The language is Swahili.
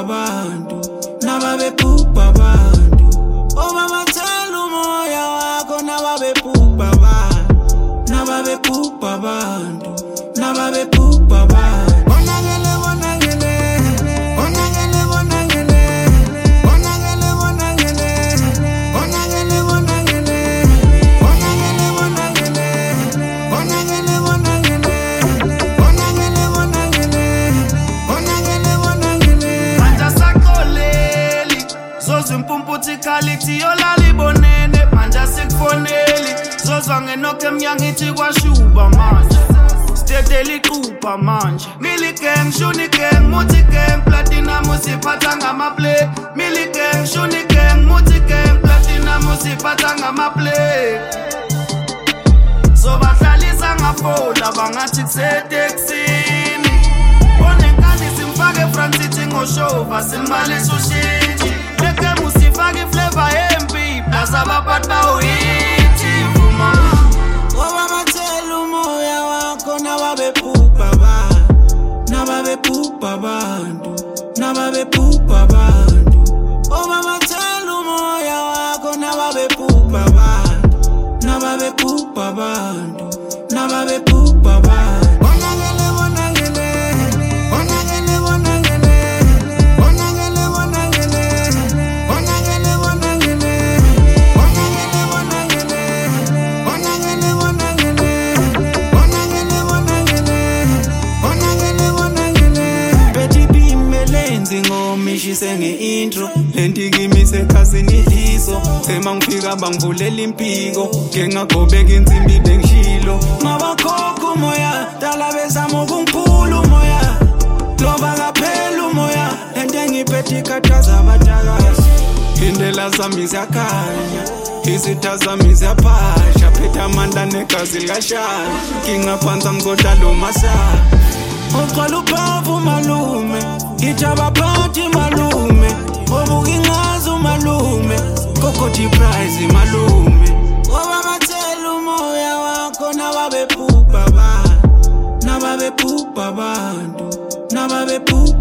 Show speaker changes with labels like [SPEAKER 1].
[SPEAKER 1] abantu, nababebhubha abantu. Oh mama tell umoya wako nababebhubha abantu, nababebhubha abantu, nababebhubha abantu. Bonakele bonakele, bonakele bonakele, bonakele bonakele, bonakele bonakele, bonakele bonakele, bonakele bonakele, bonakele bonakele, bonakele bonakele.
[SPEAKER 2] Manja sakoleli, zozwa impumputhi khalithi yolali bonene. Manja sikufoneli, zozwa ngenoke emnyangithi kwashuba manje. Stedeli kupa manje. Milli gang, shuni gang, muti gang, platinum usiphatha ngamaplay. Milli gang, shuni gang, muti gang, platinum usiphatha ngamaplay. So bahlalisa ngafola bangathi kuseteksini. Onenkani simfake Francithi ngoshova simbalisa ushintshi. Leke musifake flavor MP plus abaphathi bawithi vuma.
[SPEAKER 1] Mama tell umoya wako nababebhubha abantu, nababebhubha abantu, nababebhubha abantu. Oh mama tell umoya wako nababebhubha abantu, nababebhubha abantu, nababebhubha abantu. Bonakele bonakele, bonakele bonakele, bonakele bonakele, bonakele bonakele, bonakele bonakele, bonakele bonakele, bonakele bonakele, bonakele bonakele. Betty bimelenzi ngomishise nge-intro, lenti kimi sekhasini liso. Sema ngifika bangivulela impiko, ngengagobeka insimbi bengishilo. Mabakhokha umoya, dala bezama ukungiphula umoya. Loba kaphela umoya, lento engiphethe ikhathaza abatakazi. Indlela zami ziyakhanya, izitha zami ziyaphasha. Phethe amandla negazi likashaya, ngingaphansi ngizohlala umasana. Uqala uphavu malume, ngithi abaphathi malume. Obuka ingazi umalume, kokothi prize malume. Mama tell umoya wako nababebhubha abantu, nababebhubha abantu, nababebhubha